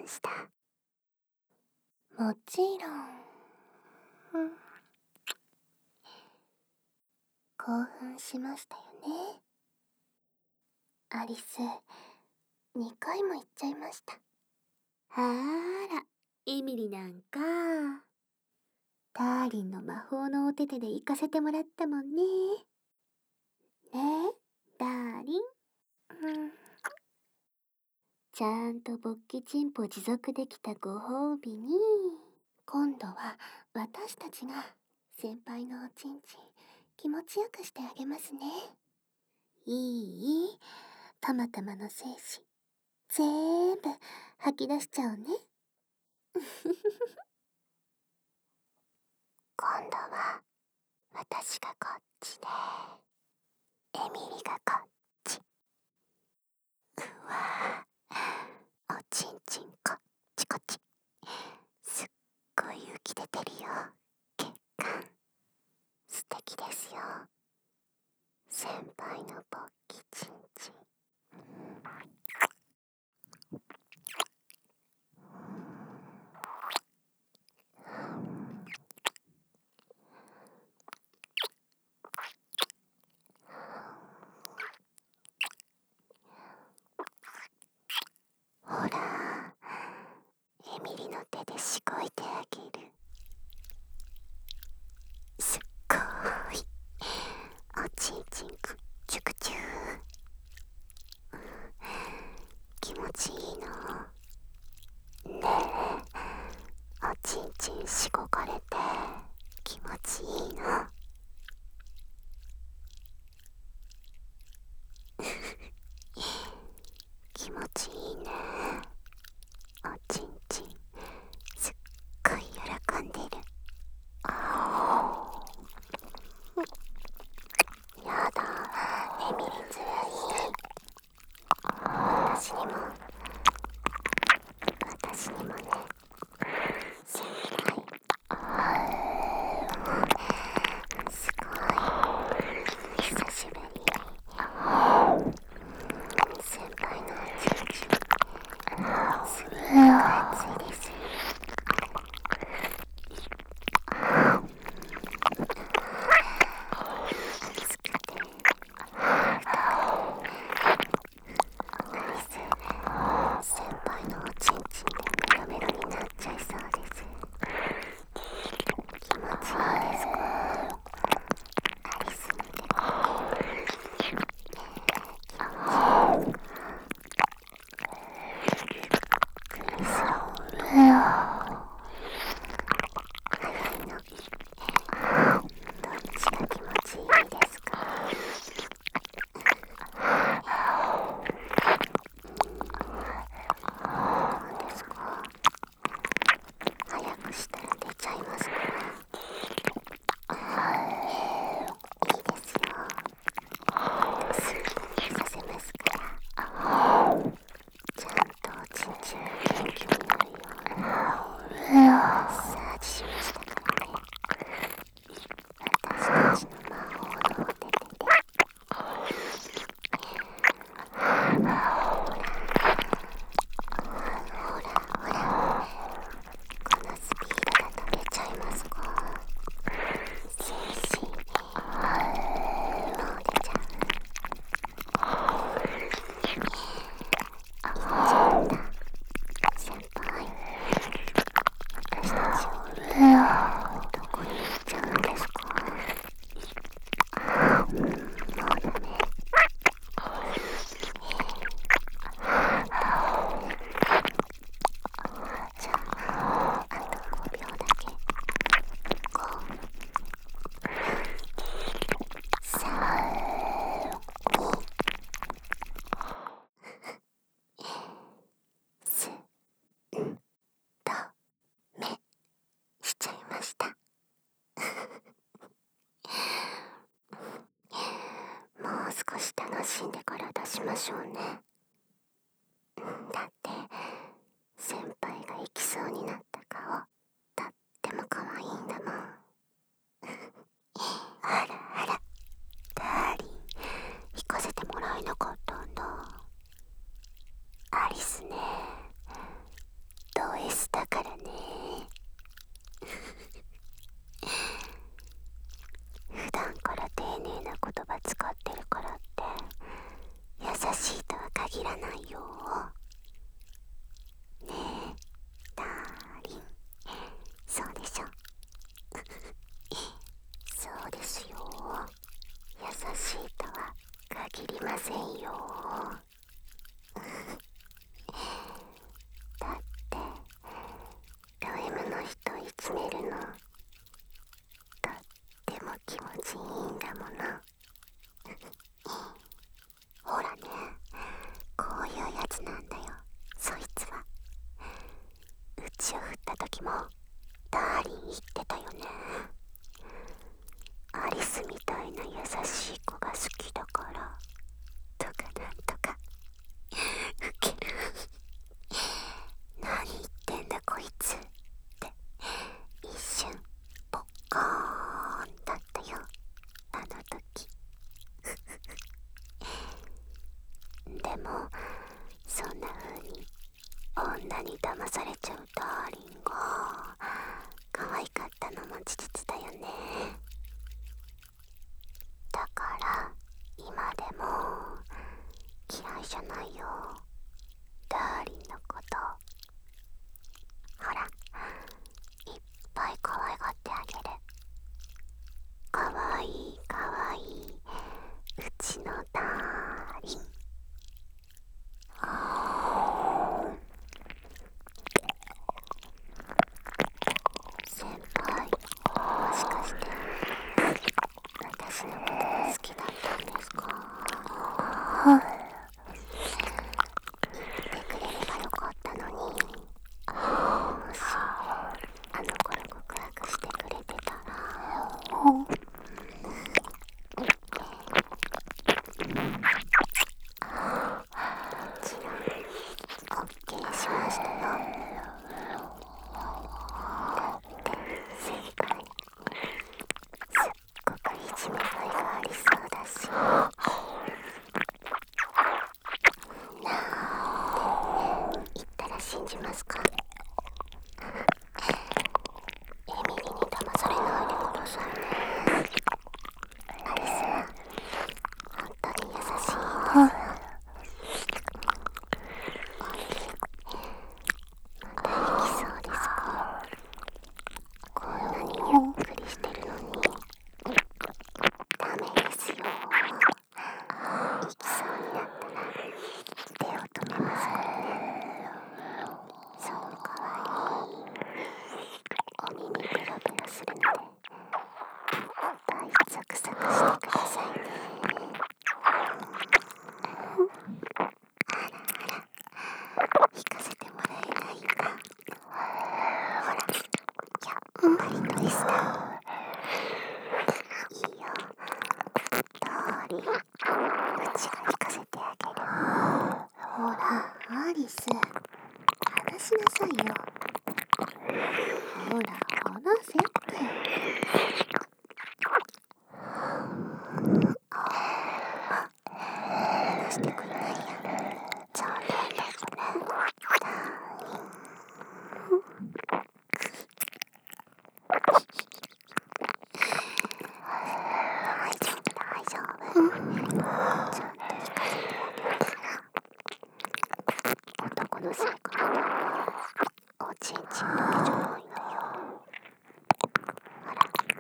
奮した。もちろん、興奮しましたよね。アリス、2回も言っちゃいました。あら、エミリなんか、ダーリンの魔法のお手手で行かせてもらったもんね。ねえ、ダーリン。ちゃんと勃起チンポ持続できたご褒美に、今度は私たちが先輩のおちんちん気持ちよくしてあげますね。いい？たまたまの精子全部吐き出しちゃうね。今度は私がこっちで、エミリがこっち。うわぁ、おちんちんこっちこっち。すっごい浮き出てるよ、血管。素敵ですよ、先輩の勃起ちんちん。ほら、エミリの手でしごいてあげる。すっごいおちんちんくっちゅくちゅ。気持ちいいの？ねえ、おちんちんしごかれて気持ちいいの？気持ちいいね。おちんちんすっごい喜んでる。やだ、エミリずるい。私にもね、先輩。すごい久しぶり。先輩のおちんちんすっごい熱いです。熱くて先輩のおちんちんでメロメロになっちゃいそうです。気持ちいいですか？アリスの手気持ちいいですか？クリスロ早いの？どっちが気持ちいいですか？なんですか？早くしたら出ちゃいますか？いいですよ、すぐさせますから。ちゃんとおちんちんが元気になるようにマッサージしましたからね。私たちの魔法のお手手で。ほら、このスピードだと出ちゃいますか？精子もう出ちゃう。行っちゃった。先輩、私たちをどこに行っちゃうんですか？もうダメ。じゃあ、あと5秒だけ。5、3、す、ダメしちゃいました。もう少し楽しんでから出しましょうね。だって先輩が行きそうになった顔、とっても可愛いんだもん。あらあら、ダーリン、引かせてもらえなかったんだ。アリスね、 スだからね。普段から丁寧な言葉使ってるからって優しいとは限らないよ。ねえダーリン、そうでしょ。そうですよ、優しいとは限りませんよ。だってド M の人いじめるのとっても気持ちいいんだもの。ほらね、こういうやつなんだよ、そいつは。うちを振った時もダーリン言ってたよね。アリスみたいな優しい子が好きだからとかなんとか。ウケる。何言ってんだこいつって一瞬ポッカーンだったよ、あの時。でもそんな風に女に騙されちゃうダーリンが可愛かったのも事実だよね。だから今でも嫌いじゃないよ、ダーリンのこと。ほら、いっぱい可愛がってあげる。可愛い可愛いうちのダーリン。先輩、もしかして私のことが好きだったんですか？言ってくれればよかったのに。もしあの頃告白してくれてたら。もちろん OK しましたよ。だって先輩すっごくいじめがいがありそうだし。なんて言ったら信じますか？エミリに騙されないでくださいね。アリスは本当に優しいんです。また行きそうですか？こんなにゆっくりしてるのに。ダメですよ。行きそうになったら手を止めますからね。その代わりお耳ペロペロするので大サクサクしてくださいね。あらあら、引かせてもらえないか。ほら、やっぱりトリスだ。いいよ、ダーリン、うちが引かせてあげる。ほらアリス、話しなさいよ。ほら話せって。話してくれないや。残念だよね、ダーリン。大丈夫大丈夫、ちゃんと引かせてあげるから。男の性格はおちんちんだけじゃないんだよ。ほら、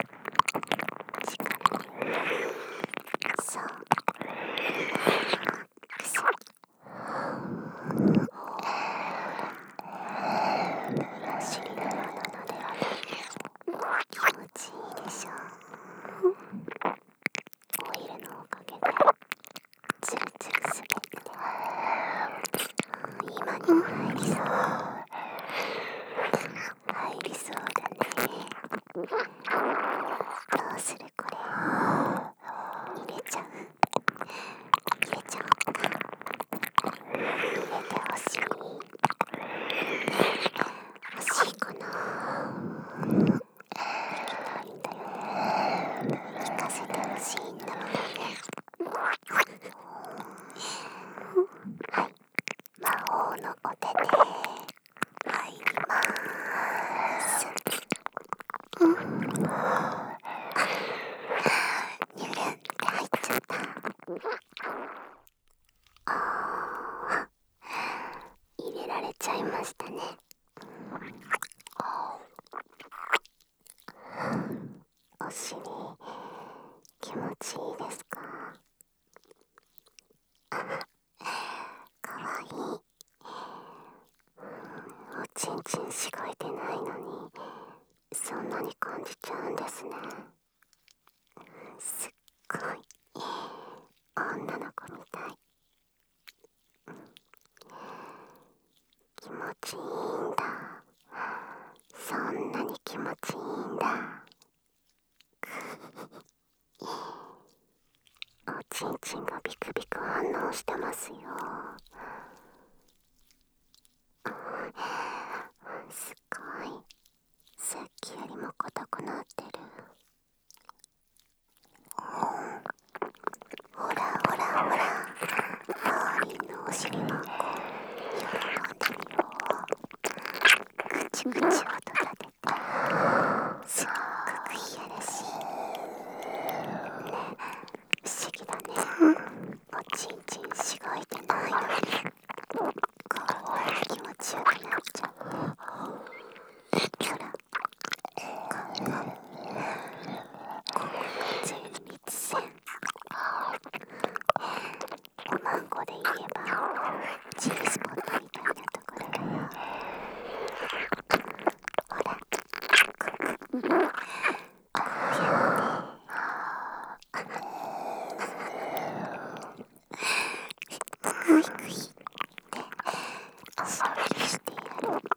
力にそう、マックス。お尻のようなのでは気持ちいいでしょ。オイルのおかげでツルツル滑って今にも入りそう。入りそうだね。どうするこれ、入れちゃう？入れちゃおうか。入れてほしい。おいましたね。お尻気持ちいいですか？かわいい。おちんちんしごいてないのにそんなに感じちゃうんですね。すっごい女の子みたい。気持ちいいんだ。そんなに気持ちいいんだ。おちんちんがビクビク反応してますよ。すごい。さっきよりも硬くなってる。ほらほらほら、マーリンのお尻マンコ喜んでるよ。ぐちぐち音立ててすっごくいやらしいね。不思議だね。おちんちんしごいてないのにこんなに気持ちよくなっちゃって。ほら、ここ前立腺、おまんこで言えば G スポットみたいなところだよ。ほら、こうやってグイグイってしゃべりしてやると、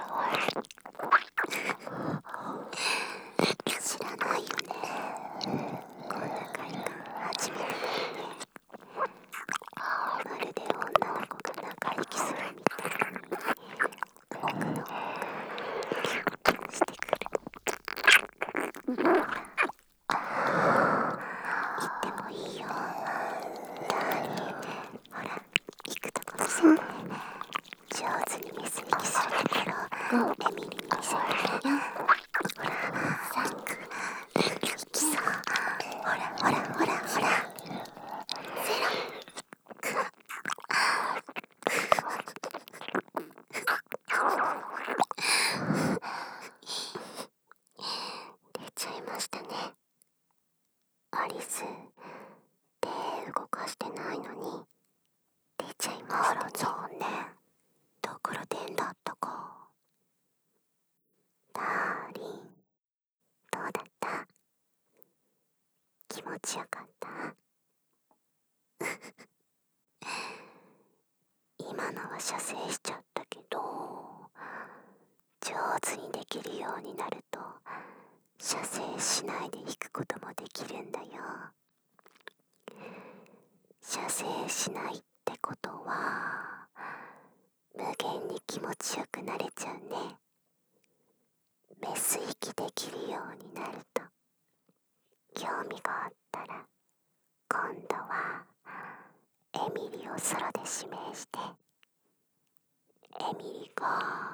知らないよね。こんな快感初めてだよね。まるで女の子が長生きするみたいに奥の方がキュンキュンしてくる。ほら、行ってもいいよ。ダーリン、ほら、行くとこ見せて。上手にメス引きするところエミリに見せて。ほら、サンク行きそう。ほらほらほらほら、ゼロ。出ちゃいましたね。アリス、手動かしてないのに出ちゃいましたね。あら残念。どころでんだったか。ダーリン、どうだった？気持ちよかった？今のは射精しちゃったけど、上手にできるようになると射精しないで弾くこともできるんだよ。射精しないってことは無限に気持ちよくなれちゃうね。メス息できるようになると。興味があったら今度はエミリをソロで指名して、エミリが